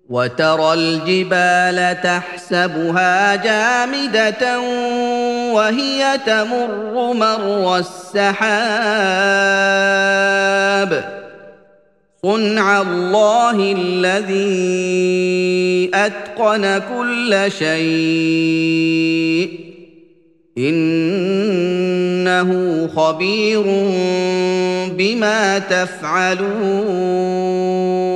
وترى الجبال تحسبها جامده وهي تمر مر السحاب صنع الله الذي اتقن كل شيء انه خبير بما تفعلون